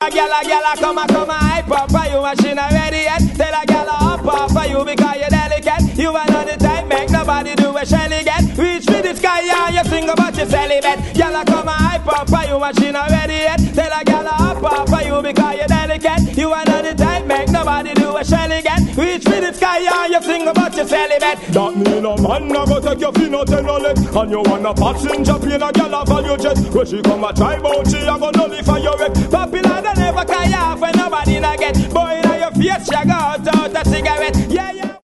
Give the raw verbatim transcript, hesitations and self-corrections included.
Gyal a gyal a come a come a hype up for you, machine a ready yet. Tell a gyal a up up for you because you're delicate. You are not the type make nobody do a shelly get. Reach for the sky and you sing about your celibate. Gyal a come a hype up for you, machine a ready yet. Tell a gyal a up up for you because you're delicate. You are not the type make nobody do a shelly get. Reach for the sky and you sing about your celibate. That mean a man a go take your fin out in a leg. And you wanna passenger plane a gyal a value jet. When she come a drive out she a go nullify your wreck. Popular don't never carry off when nobody not get. Boy in your face she go out out a cigarette. Yeah yeah.